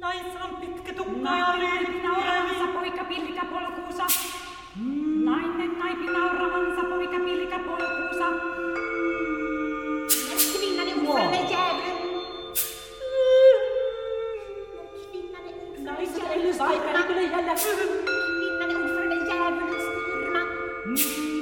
Naisella on pitkä tukka ja lyhyt nauravansa poika pilkä polkuusa. Nainen naipi nauravansa poika pilkä polkuusa. Kvinnan är ordförande djävulen. Naisen ellyspaikka, niin kyllä jäljellä. Kvinnan är ordförande djävulens firma.